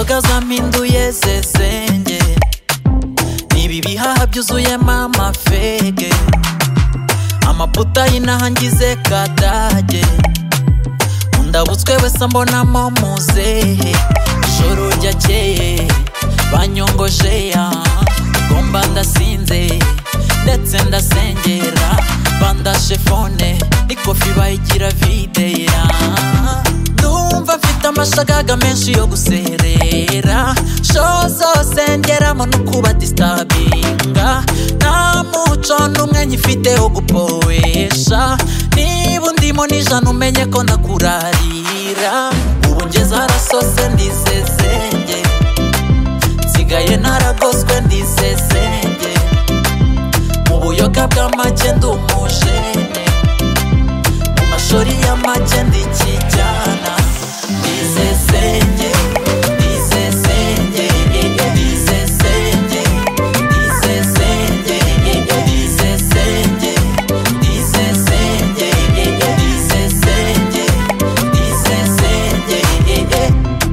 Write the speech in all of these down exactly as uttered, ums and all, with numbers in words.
inzoga zampinduye zezenge, nibi bihaha byuzuyemo amafege, amaputa y'inaha ngize kadage, undabutswe wese mbonamo muzehe, ijoro ryakeye banyongoje ya gomba ndasinze ndetse ndasengera, bandashe fone ikofi bayigira vide ya ndumva mfite amashagaga menshi yo guserera, show zose ngeramo nukuba disturbinga, nta muco n'umwe nyifite wo gupowesha, niba undimo n'ijana umenye ko ndakurarira, ubu ngeze harasose ndizezenge, nsigaye naragoswe ndizezenge, mu buyoga bw'amake ndi umujene, mu mashori y'amake ndikijyana, ndizezenge ndizezenge ndizezenge ndizezenge ndizezenge ndizezenge ndizezenge ndizezenge.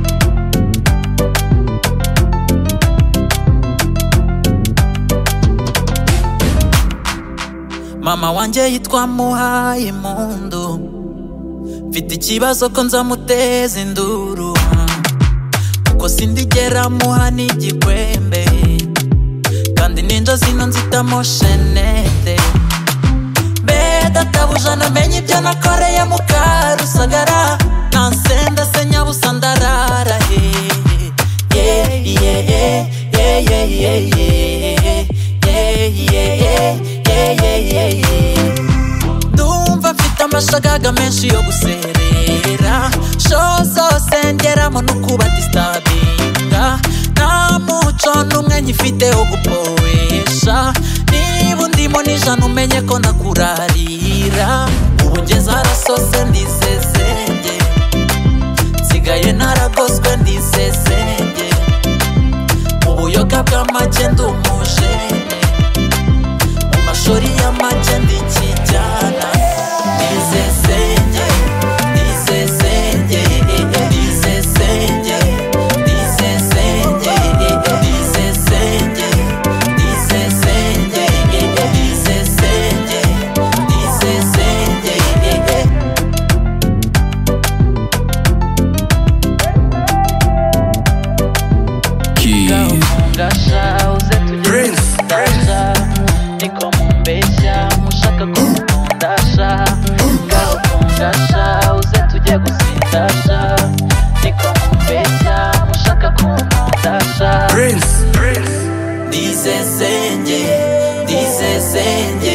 Mama wanje yitwa Muhayimpundu, mfite ikibazo ko nzamuteza induru, kuko sindigera muha n'igikwembe, kandi ninjo zino nzitamo shenete, mbega tabuja namenye ibyo nakoreye mu Karusagara, nansenda se nyabusa ndarara he yeah yeah yeah yeah yeah yeah yeah yeah yeah yeah. Ndumva mfite amashagaga menshi yo guserera, show zose ngeramo nukuba disturbinga, nta muco n'umwe nyifite wo gupowesha, niba undimo n'ijana umenye ko ndakurarira, ubu ngeze harasose ndizezenge, nsigaye naragoswe ndizezenge, mu buyoga bw'amake ndi umujene, mu mashori y'amake ndikijyana, ndizezenge ndizezenge ndizezenge ndizezenge ndizezenge ndizezenge ndizezenge ndizezenge. Gasha uze tujye kundasha, niko mumbeshya mushaka ko mukundasha, ngaho kundasha uze tujye gusindasha, niko mumbeshya mushaka ko mukundasha. Ndizezenge ndizezenge